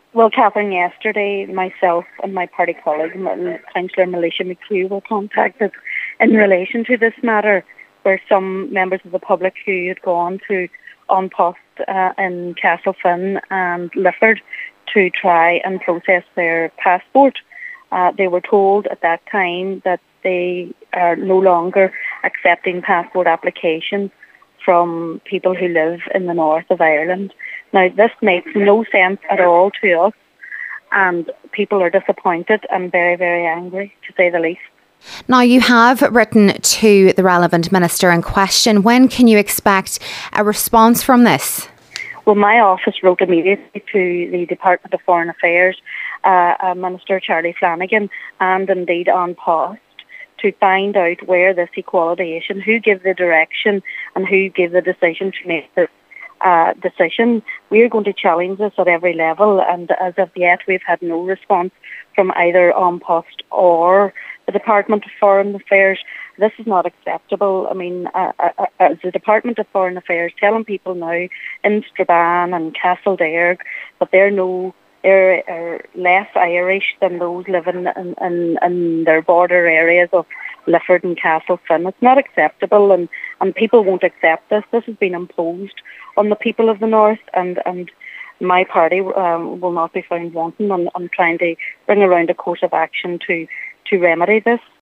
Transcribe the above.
Well, Catherine, yesterday myself and my party colleague, Councillor Militia McHugh, were contacted in relation to this matter, where some members of the public who had gone to An Post in Castlefin and Lifford to try and process their passport. They were told at that time that they are no longer accepting passport applications from people who live in the north of Ireland. Now, this makes no sense at all to us, and people are disappointed and very, very angry, to say the least. Now, you have written to the relevant minister in question. When can you expect a response from this? Well, my office wrote immediately to the Department of Foreign Affairs, Minister Charlie Flanagan, and indeed An Post, to find out where this equality is and who gave the direction and who gave the decision to make this decision. We are going to challenge this at every level, and as of yet we've had no response from either An Post or the Department of Foreign Affairs. This is not acceptable. I mean, as the Department of Foreign Affairs telling people now in Strabane and Castlederg that they're less Irish than those living in their border areas of Lifford and Castlefin. It's not acceptable, and people won't accept this. This has been imposed on the people of the North, and my party will not be found wanting on trying to bring around a course of action to remedy this.